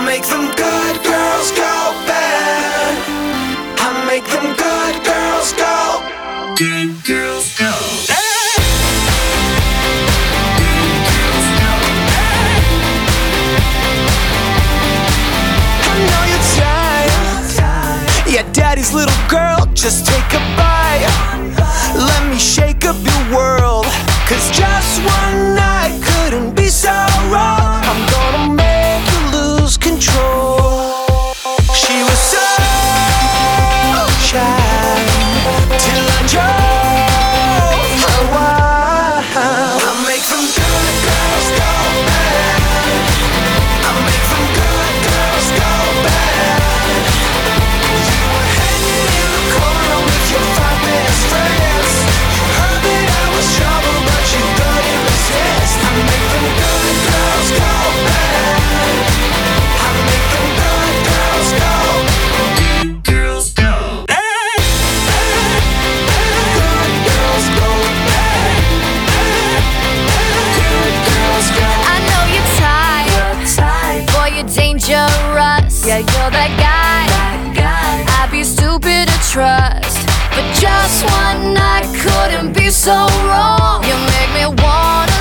make them good girls go bad. I make them good girls go. Good girls go. I know you're tired. Yeah, daddy's little girl, just take a bite. Let me shake up your world, 'cause just one night couldn't be so wrong. I'm gonna make you lose control. She was so shy till I drove her wild. I make them good girls go bad. I make them good girls go bad. You were hanging in the corner with your five best friends. You heard that I was trouble, but you couldn't resist. I make them good girls go bad. I make them good girls go. Good girls go. Good girls go bad. Good girls go. I know you're tired. Boy, you're dangerous. Yeah, you're that guy. I'd be stupid to trust, but just one night couldn't be so wrong. You make me wanna